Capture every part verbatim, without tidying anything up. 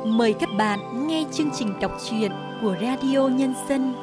Mời các bạn nghe chương trình đọc truyện của Radio Nhân dân.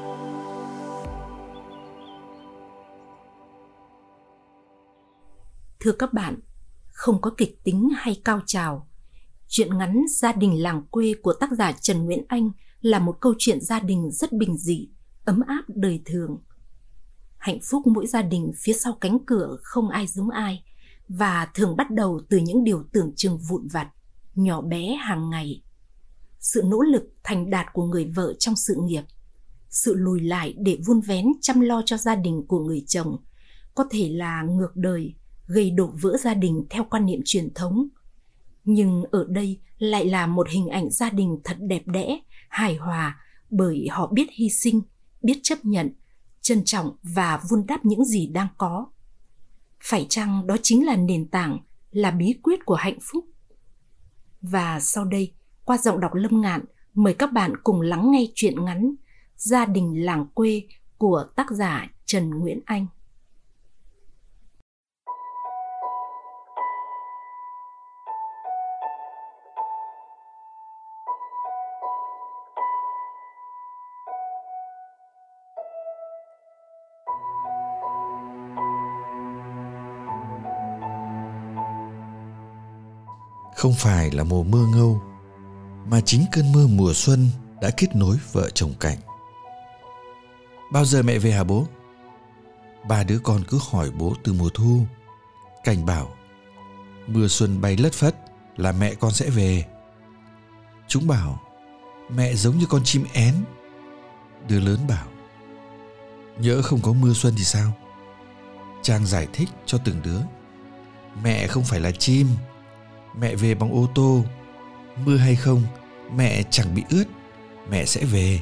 Thưa các bạn, không có kịch tính hay cao trào. Truyện ngắn Gia đình làng quê của tác giả Trần Nguyễn Anh là một câu chuyện gia đình rất bình dị, ấm áp đời thường. Hạnh phúc mỗi gia đình phía sau cánh cửa không ai giống ai, và thường bắt đầu từ những điều tưởng chừng vụn vặt, nhỏ bé hàng ngày. Sự nỗ lực thành đạt của người vợ trong sự nghiệp, sự lùi lại để vun vén chăm lo cho gia đình của người chồng có thể là ngược đời, gây đổ vỡ gia đình theo quan niệm truyền thống. Nhưng ở đây lại là một hình ảnh gia đình thật đẹp đẽ, hài hòa, bởi họ biết hy sinh, biết chấp nhận, trân trọng và vun đắp những gì đang có. Phải chăng đó chính là nền tảng, là bí quyết của hạnh phúc? Và sau đây, qua giọng đọc Lâm Ngạn, mời các bạn cùng lắng nghe truyện ngắn Gia đình làng quê của tác giả Trần Nguyễn Anh. Không phải là mùa mưa ngâu, mà chính cơn mưa mùa xuân đã kết nối vợ chồng Cảnh. Bao giờ mẹ về hả bố? Ba đứa con cứ hỏi bố từ mùa thu. Cảnh bảo, mưa xuân bay lất phất là mẹ con sẽ về. Chúng bảo, mẹ giống như con chim én. Đứa lớn bảo, nhỡ không có mưa xuân thì sao? Trang giải thích cho từng đứa, mẹ không phải là chim, mẹ về bằng ô tô. Mưa hay không, mẹ chẳng bị ướt, mẹ sẽ về.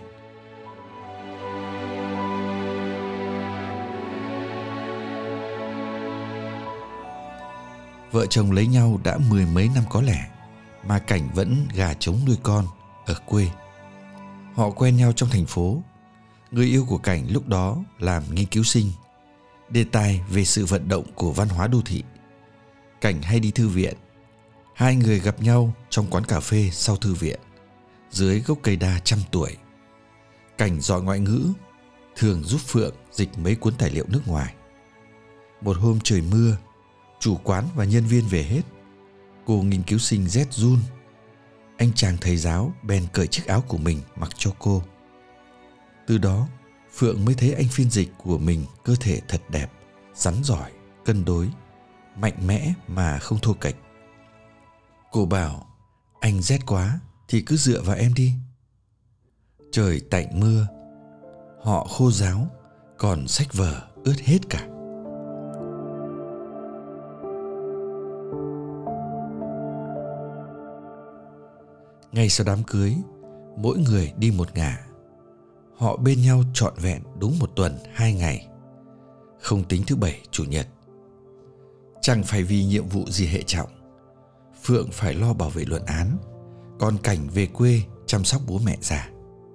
Vợ chồng lấy nhau đã mười mấy năm có lẽ, mà Cảnh vẫn gà trống nuôi con ở quê. Họ quen nhau trong thành phố. Người yêu của Cảnh lúc đó làm nghiên cứu sinh, đề tài về sự vận động của văn hóa đô thị. Cảnh hay đi thư viện. Hai người gặp nhau trong quán cà phê sau thư viện, dưới gốc cây đa trăm tuổi. Cảnh giỏi ngoại ngữ, thường giúp Phượng dịch mấy cuốn tài liệu nước ngoài. Một hôm trời mưa, chủ quán và nhân viên về hết. Cô nghiên cứu sinh rét run. Anh chàng thầy giáo bèn cởi chiếc áo của mình mặc cho cô. Từ đó, Phượng mới thấy anh phiên dịch của mình cơ thể thật đẹp, rắn giỏi, cân đối, mạnh mẽ mà không thô kệch. Cô bảo, anh rét quá thì cứ dựa vào em đi. Trời tạnh mưa, họ khô ráo, còn sách vở ướt hết cả. Ngay sau đám cưới, mỗi người đi một ngả. Họ bên nhau trọn vẹn đúng một tuần hai ngày, không tính thứ bảy chủ nhật. Chẳng phải vì nhiệm vụ gì hệ trọng. Phượng phải lo bảo vệ luận án, còn Cảnh về quê chăm sóc bố mẹ già.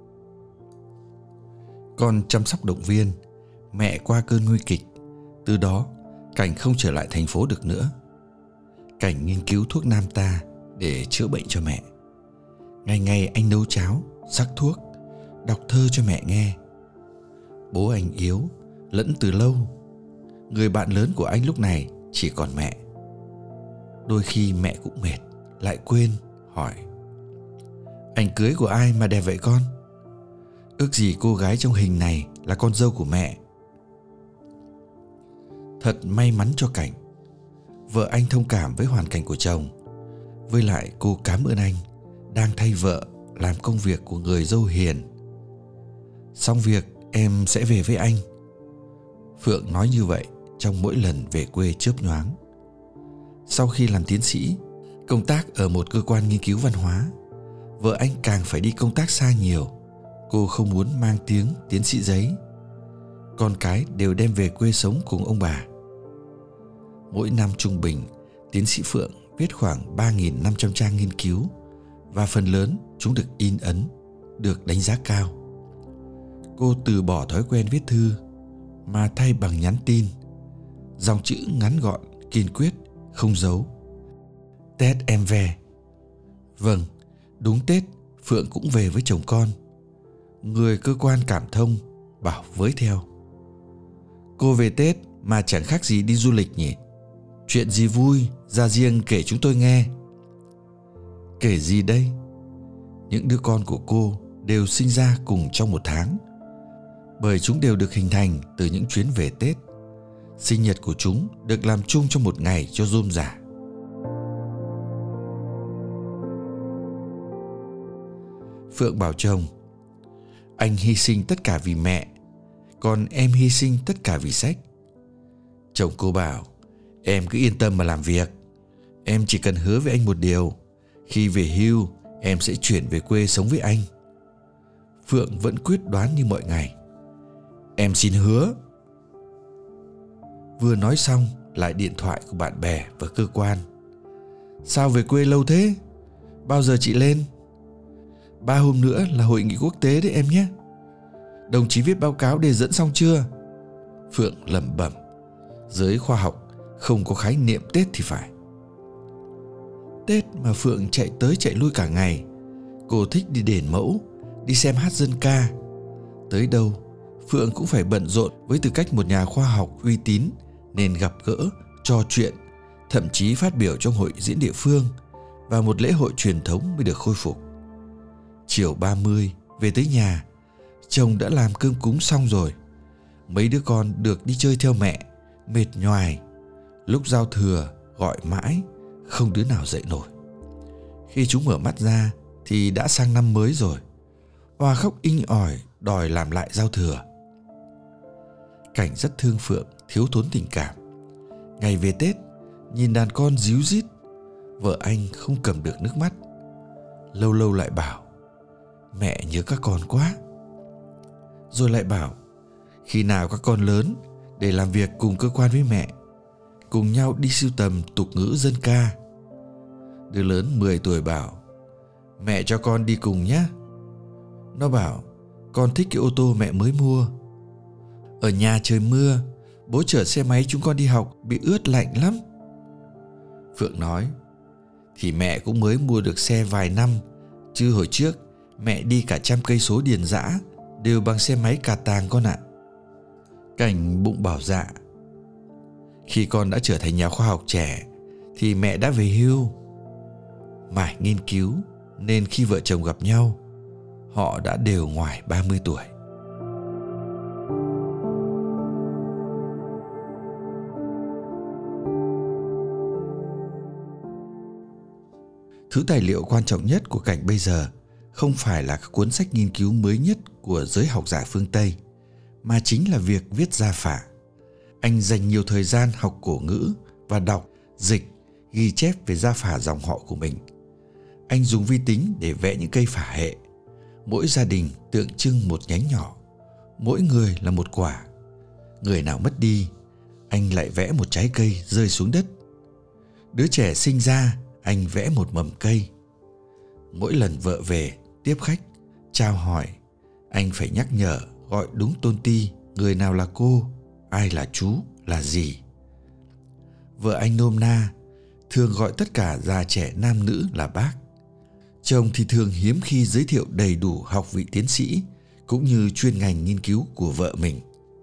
Con chăm sóc động viên, mẹ qua cơn nguy kịch. Từ đó, Cảnh không trở lại thành phố được nữa. Cảnh nghiên cứu thuốc nam ta để chữa bệnh cho mẹ. Ngày ngày anh nấu cháo, sắc thuốc, đọc thơ cho mẹ nghe. Bố anh yếu, lẫn từ lâu. Người bạn lớn của anh lúc này chỉ còn mẹ. Đôi khi mẹ cũng mệt, lại quên, hỏi, ảnh cưới của ai mà đẹp vậy con? Ước gì cô gái trong hình này là con dâu của mẹ. Thật may mắn cho Cảnh. Vợ anh thông cảm với hoàn cảnh của chồng. Với lại cô cảm ơn anh đang thay vợ làm công việc của người dâu hiền. Xong việc em sẽ về với anh. Phượng nói như vậy trong mỗi lần về quê chớp nhoáng. Sau khi làm tiến sĩ, công tác ở một cơ quan nghiên cứu văn hóa, vợ anh càng phải đi công tác xa nhiều. Cô không muốn mang tiếng tiến sĩ giấy. Con cái đều đem về quê sống cùng ông bà. Mỗi năm trung bình, tiến sĩ Phượng viết khoảng ba nghìn năm trăm trang nghiên cứu, và phần lớn chúng được in ấn, được đánh giá cao. Cô từ bỏ thói quen viết thư, mà thay bằng nhắn tin. Dòng chữ ngắn gọn, kiên quyết, không giấu. Tết em về. Vâng, Đúng Tết, Phượng cũng về với chồng con. Người cơ quan cảm thông bảo với theo: cô về Tết mà chẳng khác gì đi du lịch nhỉ? Chuyện gì vui ra riêng kể chúng tôi nghe. Kể gì đây? Những đứa con của cô đều sinh ra cùng trong một tháng, bởi chúng đều được hình thành từ những chuyến về Tết. Sinh nhật của chúng được làm chung trong một ngày cho rôm rả. Phượng bảo chồng: anh hy sinh tất cả vì mẹ, còn em hy sinh tất cả vì sách. Chồng cô bảo: em cứ yên tâm mà làm việc. Em chỉ cần hứa với anh một điều: khi về hưu, em sẽ chuyển về quê sống với anh. Phượng vẫn quyết đoán như mọi ngày: em xin hứa. Vừa nói xong lại điện thoại của bạn bè và cơ quan: sao về quê lâu thế? Bao giờ chị lên? Ba hôm nữa là hội nghị quốc tế đấy em nhé. Đồng chí viết báo cáo đề dẫn xong chưa? Phượng lẩm bẩm. Giới khoa học không có khái niệm Tết thì phải. Tết mà Phượng chạy tới chạy lui cả ngày. Cô thích đi đền mẫu, đi xem hát dân ca. Tới đâu Phượng cũng phải bận rộn với tư cách một nhà khoa học uy tín, nên gặp gỡ, trò chuyện, thậm chí phát biểu trong hội diễn địa phương và một lễ hội truyền thống mới được khôi phục. Chiều ba mươi về tới nhà, chồng đã làm cơm cúng xong rồi. Mấy đứa con được đi chơi theo mẹ, mệt nhoài. Lúc giao thừa gọi mãi, không đứa nào dậy nổi. Khi chúng mở mắt ra thì đã sang năm mới rồi. Hoa khóc inh ỏi đòi làm lại giao thừa. Cảnh rất thương Phượng thiếu thốn tình cảm. Ngày về Tết, nhìn đàn con ríu rít, vợ anh không cầm được nước mắt. Lâu lâu lại bảo: mẹ nhớ các con quá. Rồi lại bảo: khi nào các con lớn để làm việc cùng cơ quan với mẹ, cùng nhau đi sưu tầm tục ngữ dân ca. Đứa lớn mười tuổi bảo: mẹ cho con đi cùng nhé. Nó bảo: con thích cái ô tô mẹ mới mua. Ở nhà trời mưa, bố chở xe máy chúng con đi học bị ướt lạnh lắm. Phượng nói: thì mẹ cũng mới mua được xe vài năm, chứ hồi trước mẹ đi cả trăm cây số điền dã đều bằng xe máy cà tàng con ạ. Cảnh bụng bảo dạ: khi con đã trở thành nhà khoa học trẻ thì mẹ đã về hưu. Mãi nghiên cứu nên khi vợ chồng gặp nhau, họ đã đều ngoài ba mươi tuổi. Thứ tài liệu quan trọng nhất của Cảnh bây giờ không phải là các cuốn sách nghiên cứu mới nhất của giới học giả phương Tây, mà chính là việc viết gia phả. Anh dành nhiều thời gian học cổ ngữ và đọc, dịch, ghi chép về gia phả dòng họ của mình. Anh dùng vi tính để vẽ những cây phả hệ. Mỗi gia đình tượng trưng một nhánh nhỏ, mỗi người là một quả. Người nào mất đi, anh lại vẽ một trái cây rơi xuống đất. Đứa trẻ sinh ra, anh vẽ một mầm cây. Mỗi lần vợ về, tiếp khách, chào hỏi, anh phải nhắc nhở gọi đúng tôn ti, người nào là cô, ai là chú, là gì. Vợ anh nôm na, thường gọi tất cả già trẻ nam nữ là bác. Chồng thì thường hiếm khi giới thiệu đầy đủ học vị tiến sĩ cũng như chuyên ngành nghiên cứu của vợ mình.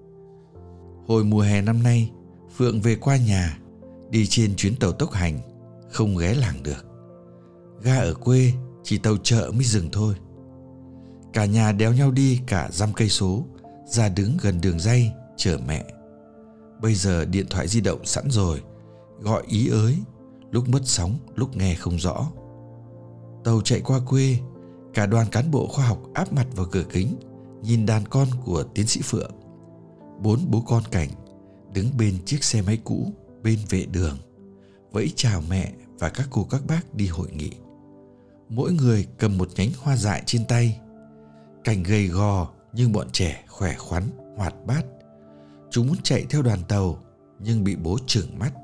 Hồi mùa hè năm nay, Phượng về qua nhà, đi trên chuyến tàu tốc hành, không ghé làng được. Ga ở quê chỉ tàu chợ mới dừng thôi. Cả nhà đéo nhau đi cả dăm cây số, ra đứng gần đường ray chờ mẹ. Bây giờ điện thoại di động sẵn rồi, gọi ý ới, lúc mất sóng, lúc nghe không rõ. Tàu chạy qua quê, cả đoàn cán bộ khoa học áp mặt vào cửa kính, nhìn đàn con của tiến sĩ Phượng. Bốn bố con Cảnh đứng bên chiếc xe máy cũ bên vệ đường, vẫy chào mẹ và các cô các bác đi hội nghị. Mỗi người cầm một nhánh hoa dại trên tay. Cảnh gầy gò nhưng bọn trẻ khỏe khoắn, hoạt bát. Chúng muốn chạy theo đoàn tàu nhưng bị bố trừng mắt.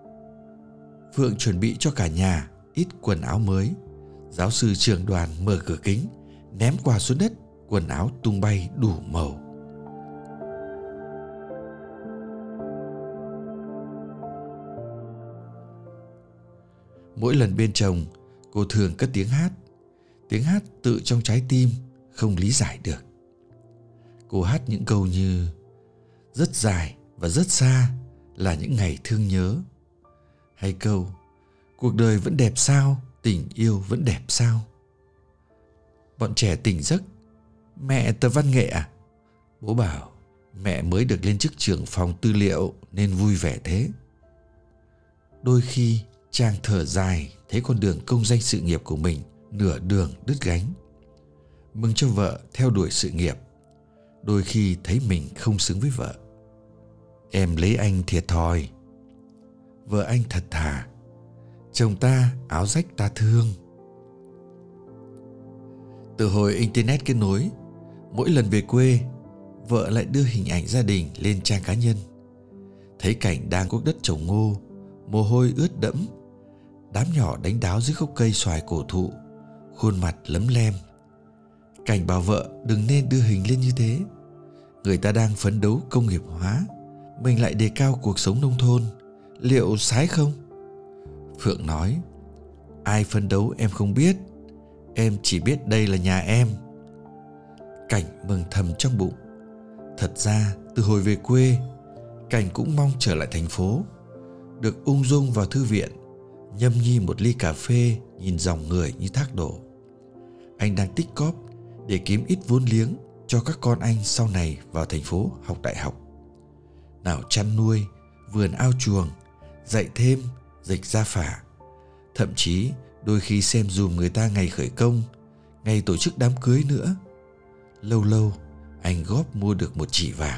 Phượng chuẩn bị cho cả nhà ít quần áo mới. Giáo sư trưởng đoàn mở cửa kính, ném quà xuống đất, quần áo tung bay đủ màu. Mỗi lần bên chồng, cô thường cất tiếng hát. tiếng hát tự trong trái tim không lý giải được. Cô hát những câu như rất dài và rất xa là những ngày thương nhớ, hay câu cuộc đời vẫn đẹp sao, tình yêu vẫn đẹp sao. Bọn trẻ tỉnh giấc: mẹ tập văn nghệ à? Bố bảo mẹ mới được lên chức trưởng phòng tư liệu nên vui vẻ thế. Đôi khi Trang thở dài thấy con đường công danh sự nghiệp của mình nửa đường đứt gánh. Mừng cho vợ theo đuổi sự nghiệp, đôi khi thấy mình không xứng với vợ. Em lấy anh thiệt thòi. Vợ anh thật thà. Chồng ta áo rách ta thương. Từ hồi Internet kết nối, mỗi lần về quê, vợ lại đưa hình ảnh gia đình lên trang cá nhân. Thấy cảnh đang cuốc đất trồng ngô, mồ hôi ướt đẫm, đám nhỏ đánh đáo dưới gốc cây xoài cổ thụ, khuôn mặt lấm lem. Cảnh bảo vợ đừng nên đưa hình lên như thế. Người ta đang phấn đấu công nghiệp hóa, mình lại đề cao cuộc sống nông thôn, liệu sái không? Phượng nói: ai phấn đấu em không biết, em chỉ biết đây là nhà em. Cảnh mừng thầm trong bụng. Thật ra từ hồi về quê, Cảnh cũng mong trở lại thành phố, được ung dung vào thư viện, nhâm nhi một ly cà phê, nhìn dòng người như thác đổ. Anh đang tích cóp để kiếm ít vốn liếng cho các con anh sau này vào thành phố học đại học. Nào chăn nuôi, vườn ao chuồng, dạy thêm, dịch gia phả. Thậm chí đôi khi xem dùm người ta ngày khởi công, ngày tổ chức đám cưới nữa. Lâu lâu anh góp mua được một chỉ vàng.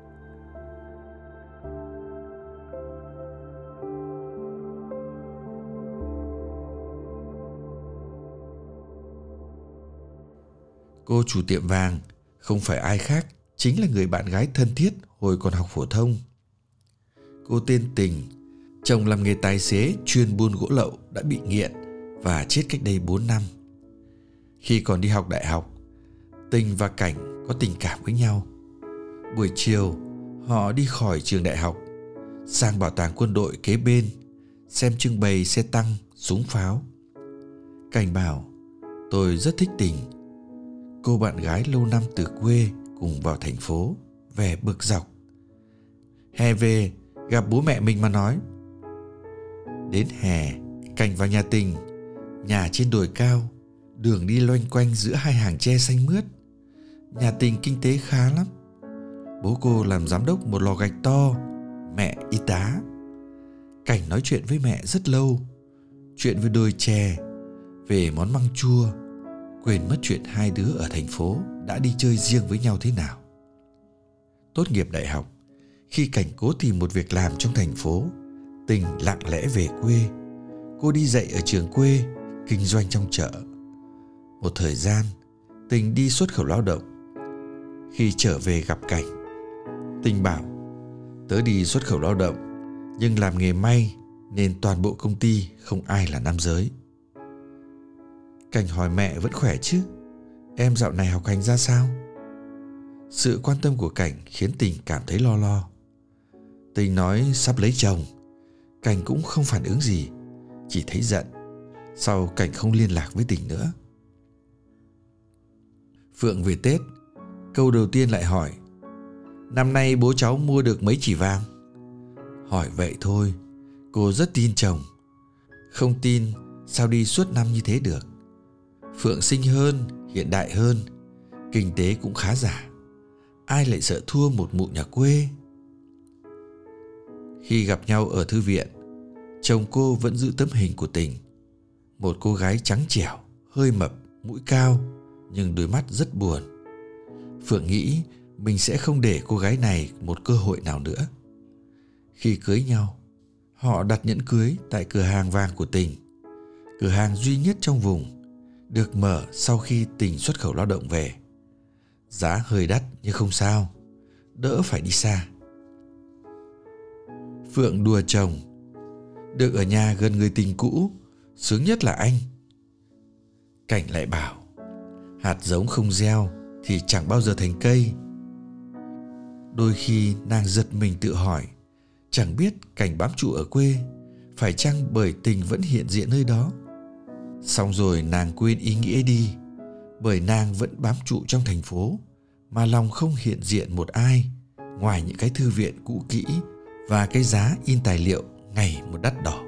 Cô chủ tiệm vàng không phải ai khác, chính là người bạn gái thân thiết hồi còn học phổ thông. Cô tên Tình, chồng làm nghề tài xế chuyên buôn gỗ lậu, đã bị nghiện và chết cách đây bốn năm. Khi còn đi học đại học, Tình và Cảnh có tình cảm với nhau. Buổi chiều, họ đi khỏi trường đại học, sang bảo tàng quân đội kế bên, xem trưng bày xe tăng, súng pháo. Cảnh bảo: tôi rất thích Tình. Cô bạn gái lâu năm từ quê cùng vào thành phố, về bực dọc. Hè về, gặp bố mẹ mình mà nói. Đến hè, Cảnh vào nhà Tình, nhà trên đồi cao, đường đi loanh quanh giữa hai hàng tre xanh mướt. Nhà Tình kinh tế khá lắm. Bố cô làm giám đốc một lò gạch to, mẹ y tá. Cảnh nói chuyện với mẹ rất lâu, chuyện về đồi chè, về món măng chua, quên mất chuyện hai đứa ở thành phố đã đi chơi riêng với nhau thế nào. Tốt nghiệp đại học, khi Cảnh cố tìm một việc làm trong thành phố, Tình lặng lẽ về quê. Cô đi dạy ở trường quê, kinh doanh trong chợ. Một thời gian, Tình đi xuất khẩu lao động. Khi trở về gặp Cảnh, Tình bảo: tớ đi xuất khẩu lao động, nhưng làm nghề may nên toàn bộ công ty không ai là nam giới. Cảnh hỏi mẹ vẫn khỏe chứ, em dạo này học hành ra sao? Sự quan tâm của Cảnh khiến Tình cảm thấy lo lo. Tình nói sắp lấy chồng. Cảnh cũng không phản ứng gì, chỉ thấy giận. Sau Cảnh không liên lạc với Tình nữa. Phượng về Tết, câu đầu tiên lại hỏi: năm nay bố cháu mua được mấy chỉ vàng? Hỏi vậy thôi, cô rất tin chồng. Không tin sao đi suốt năm như thế được. Phượng xinh hơn, hiện đại hơn, kinh tế cũng khá giả. Ai lại sợ thua một mụ nhà quê? Khi gặp nhau ở thư viện, chồng cô vẫn giữ tấm hình của Tình. Một cô gái trắng trẻo, hơi mập, mũi cao, nhưng đôi mắt rất buồn. Phượng nghĩ mình sẽ không để cô gái này một cơ hội nào nữa. Khi cưới nhau, họ đặt nhẫn cưới tại cửa hàng vàng của Tình, cửa hàng duy nhất trong vùng, được mở sau khi Tình xuất khẩu lao động về. Giá hơi đắt nhưng không sao, đỡ phải đi xa. Phượng đùa chồng: được ở nhà gần người tình cũ, sướng nhất là anh. Cảnh lại bảo: hạt giống không gieo thì chẳng bao giờ thành cây. Đôi khi nàng giật mình tự hỏi, chẳng biết Cảnh bám trụ ở quê phải chăng bởi Tình vẫn hiện diện nơi đó. Xong rồi nàng quên ý nghĩa đi, bởi nàng vẫn bám trụ trong thành phố, mà lòng không hiện diện một ai, ngoài những cái thư viện cũ kỹ và cái giá in tài liệu ngày một đắt đỏ.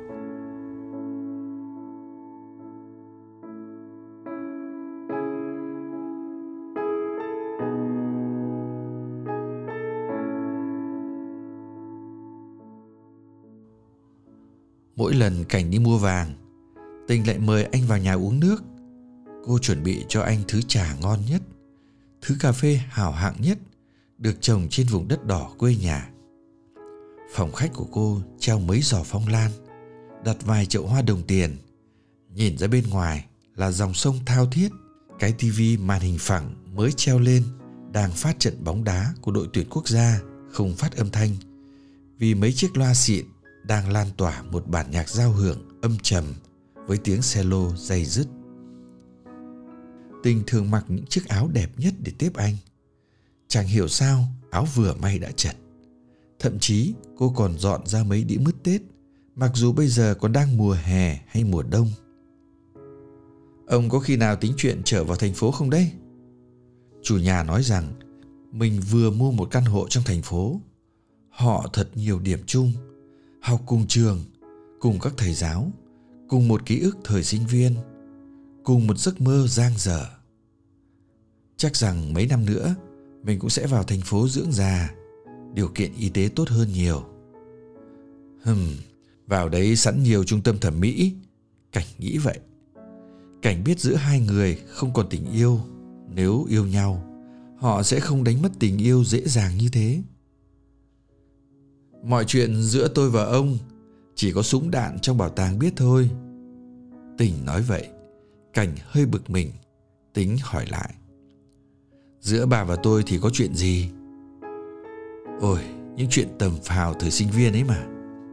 Mỗi lần Cảnh đi mua vàng, Tình lại mời anh vào nhà uống nước. Cô chuẩn bị cho anh thứ trà ngon nhất, thứ cà phê hảo hạng nhất, được trồng trên vùng đất đỏ quê nhà. Phòng khách của cô treo mấy giỏ phong lan, đặt vài chậu hoa đồng tiền. Nhìn ra bên ngoài là dòng sông thao thiết. Cái tivi màn hình phẳng mới treo lên đang phát trận bóng đá của đội tuyển quốc gia không phát âm thanh, vì mấy chiếc loa xịn đang lan tỏa một bản nhạc giao hưởng âm trầm với tiếng cello day dứt. Tình thường mặc những chiếc áo đẹp nhất để tiếp anh. Chẳng hiểu sao áo vừa may đã chật. Thậm chí cô còn dọn ra mấy đĩa mứt Tết, mặc dù bây giờ còn đang mùa hè hay mùa đông. Ông có khi nào tính chuyện trở vào thành phố không đấy? Chủ nhà nói rằng mình vừa mua một căn hộ trong thành phố. Họ thật nhiều điểm chung, học cùng trường, cùng các thầy giáo, cùng một ký ức thời sinh viên, cùng một giấc mơ dang dở. Chắc rằng mấy năm nữa mình cũng sẽ vào thành phố dưỡng già, điều kiện y tế tốt hơn nhiều. Hừm, vào đấy sẵn nhiều trung tâm thẩm mỹ. Cảnh nghĩ vậy. Cảnh biết giữa hai người không còn tình yêu. Nếu yêu nhau, họ sẽ không đánh mất tình yêu dễ dàng như thế. Mọi chuyện giữa tôi và ông chỉ có súng đạn trong bảo tàng biết thôi. Tình nói vậy. Cảnh hơi bực mình, tính hỏi lại. Giữa bà và tôi thì có chuyện gì? Ôi, những chuyện tầm phào thời sinh viên ấy mà.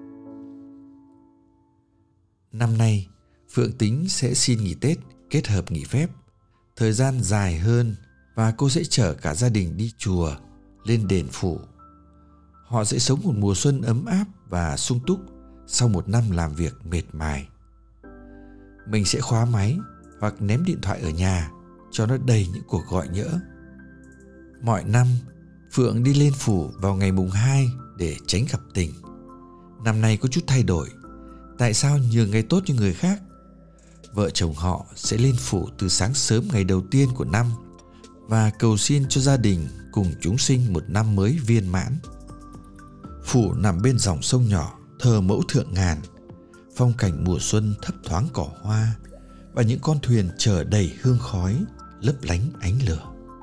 Năm nay, Phượng tính sẽ xin nghỉ Tết kết hợp nghỉ phép, thời gian dài hơn, và cô sẽ chở cả gia đình đi chùa, lên đền phủ. Họ sẽ sống một mùa xuân ấm áp và sung túc sau một năm làm việc mệt mài. Mình sẽ khóa máy hoặc ném điện thoại ở nhà cho nó đầy những cuộc gọi nhỡ. Mọi năm, Phượng đi lên phủ vào ngày mùng hai để tránh gặp Tình. Năm nay có chút thay đổi. Tại sao nhường ngày tốt cho người khác? Vợ chồng họ sẽ lên phủ từ sáng sớm ngày đầu tiên của năm và cầu xin cho gia đình cùng chúng sinh một năm mới viên mãn. Phủ nằm bên dòng sông nhỏ thờ mẫu thượng ngàn. Phong cảnh mùa xuân thấp thoáng cỏ hoa và những con thuyền chở đầy hương khói lấp lánh ánh lửa.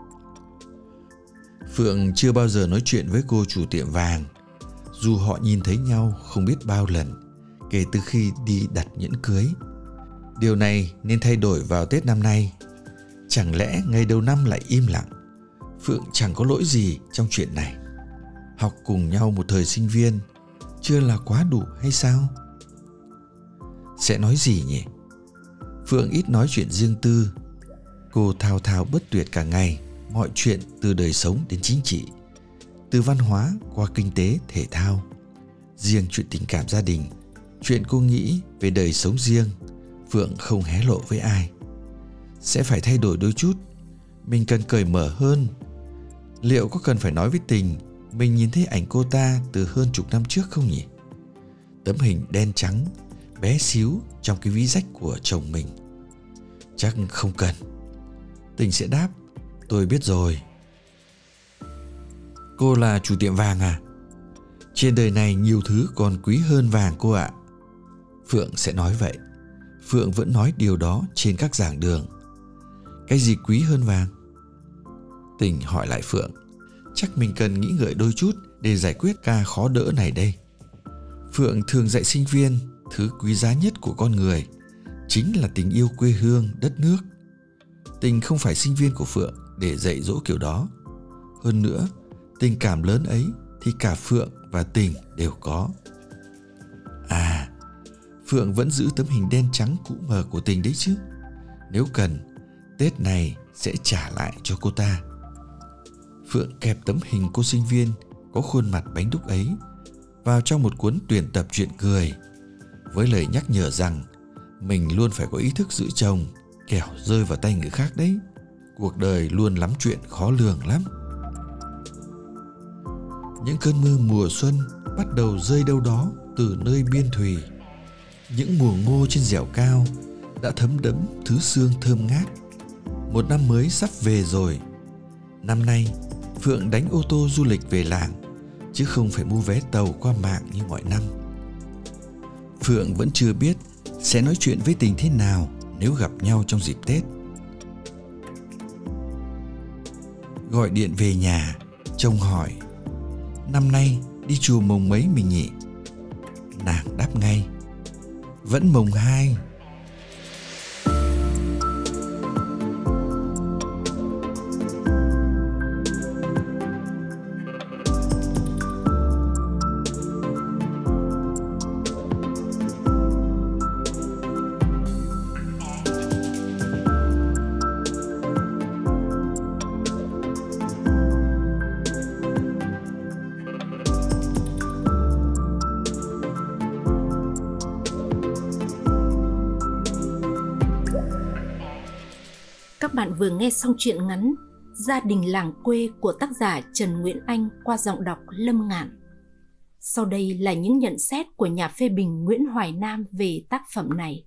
Phượng chưa bao giờ nói chuyện với cô chủ tiệm vàng, dù họ nhìn thấy nhau không biết bao lần kể từ khi đi đặt nhẫn cưới. Điều này nên thay đổi vào Tết năm nay. Chẳng lẽ ngày đầu năm lại im lặng? Phượng chẳng có lỗi gì trong chuyện này. Học cùng nhau một thời sinh viên chưa là quá đủ hay sao? Sẽ nói gì nhỉ? Phượng ít nói chuyện riêng tư. Cô thao thao bất tuyệt cả ngày, mọi chuyện từ đời sống đến chính trị, từ văn hóa qua kinh tế, thể thao. Riêng chuyện tình cảm gia đình, chuyện cô nghĩ về đời sống riêng, Phượng không hé lộ với ai. Sẽ phải thay đổi đôi chút. Mình cần cởi mở hơn. Liệu có cần phải nói với Tình mình nhìn thấy ảnh cô ta từ hơn chục năm trước không nhỉ? Tấm hình đen trắng, bé xíu trong cái ví rách của chồng mình. Chắc không cần. Tình sẽ đáp, tôi biết rồi. Cô là chủ tiệm vàng à? Trên đời này nhiều thứ còn quý hơn vàng cô ạ. Phượng sẽ nói vậy. Phượng vẫn nói điều đó trên các giảng đường. Cái gì quý hơn vàng? Tình hỏi lại Phượng. Chắc mình cần nghĩ ngợi đôi chút để giải quyết ca khó đỡ này đây. Phượng thường dạy sinh viên thứ quý giá nhất của con người chính là tình yêu quê hương, đất nước. Tình không phải sinh viên của Phượng để dạy dỗ kiểu đó. Hơn nữa, tình cảm lớn ấy thì cả Phượng và Tình đều có. À, Phượng vẫn giữ tấm hình đen trắng cũ mờ của Tình đấy chứ. Nếu cần, Tết này sẽ trả lại cho cô ta. Phượng kẹp tấm hình cô sinh viên có khuôn mặt bánh đúc ấy vào trong một cuốn tuyển tập truyện cười, với lời nhắc nhở rằng Mình luôn phải có ý thức giữ chồng, kẻo rơi vào tay người khác đấy. Cuộc đời luôn lắm chuyện khó lường lắm. Những cơn mưa mùa xuân bắt đầu rơi đâu đó từ nơi biên thùy. Những mùa ngô trên dẻo cao đã thấm đẫm thứ sương thơm ngát. Một năm mới sắp về rồi. Năm nay, Phượng đánh ô tô du lịch về làng, chứ không phải mua vé tàu qua mạng như mọi năm. Phượng vẫn chưa biết sẽ nói chuyện với Tình thế nào nếu gặp nhau trong dịp Tết. Gọi điện về nhà, chồng hỏi: năm nay đi chùa mồng mấy mình nhỉ? Nàng đáp ngay: vẫn mồng hai. Các bạn vừa nghe xong truyện ngắn Gia đình làng quê của tác giả Trần Nguyễn Anh qua giọng đọc Lâm Ngạn. Sau đây là những nhận xét của nhà phê bình Nguyễn Hoài Nam về tác phẩm này.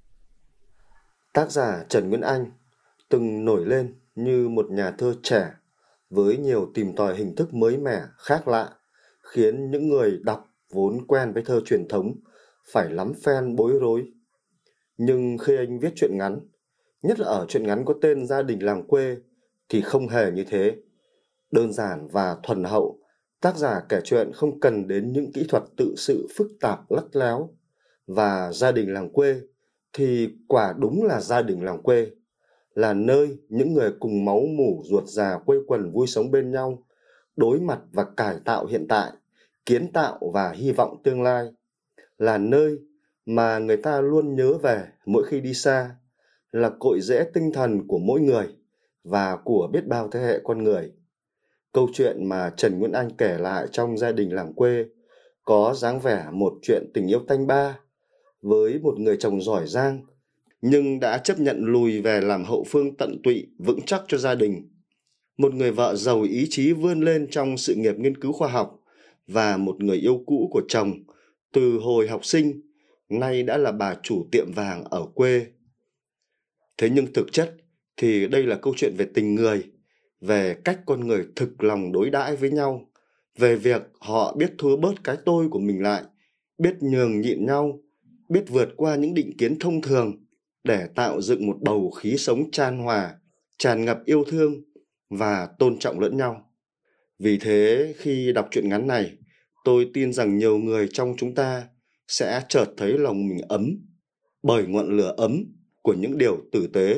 Tác giả Trần Nguyễn Anh từng nổi lên như một nhà thơ trẻ với nhiều tìm tòi hình thức mới mẻ, khác lạ, khiến những người đọc vốn quen với thơ truyền thống phải lắm phen bối rối. Nhưng khi anh viết truyện ngắn, nhất là ở truyện ngắn có tên Gia đình làng quê, thì không hề như thế. Đơn giản và thuần hậu, tác giả kể chuyện không cần đến những kỹ thuật tự sự phức tạp lắt léo. Và gia đình làng quê thì quả đúng là gia đình làng quê, là nơi những người cùng máu mủ ruột già quây quần vui sống bên nhau, đối mặt và cải tạo hiện tại, kiến tạo và hy vọng tương lai. Là nơi mà người ta luôn nhớ về mỗi khi đi xa, là cội rễ tinh thần của mỗi người và của biết bao thế hệ con người. Câu chuyện mà Trần Nguyễn Anh kể lại trong Gia đình làng quê có dáng vẻ một chuyện tình yêu tanh ba với một người chồng giỏi giang, nhưng đã chấp nhận lùi về làm hậu phương tận tụy vững chắc cho gia đình. Một người vợ giàu ý chí vươn lên trong sự nghiệp nghiên cứu khoa học, và một người yêu cũ của chồng từ hồi học sinh, nay đã là bà chủ tiệm vàng ở quê. Thế nhưng thực chất thì đây là câu chuyện về tình người, về cách con người thực lòng đối đãi với nhau, về việc họ biết thua bớt cái tôi của mình lại, biết nhường nhịn nhau, biết vượt qua những định kiến thông thường để tạo dựng một bầu khí sống chan hòa, tràn ngập yêu thương và tôn trọng lẫn nhau. Vì thế khi đọc truyện ngắn này, tôi tin rằng nhiều người trong chúng ta sẽ chợt thấy lòng mình ấm bởi ngọn lửa ấm của những điều tử tế.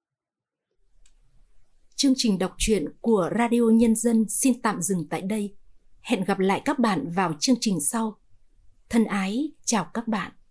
Chương trình đọc truyện của Radio Nhân dân xin tạm dừng tại đây. Hẹn gặp lại các bạn vào chương trình sau. Thân ái, chào các bạn.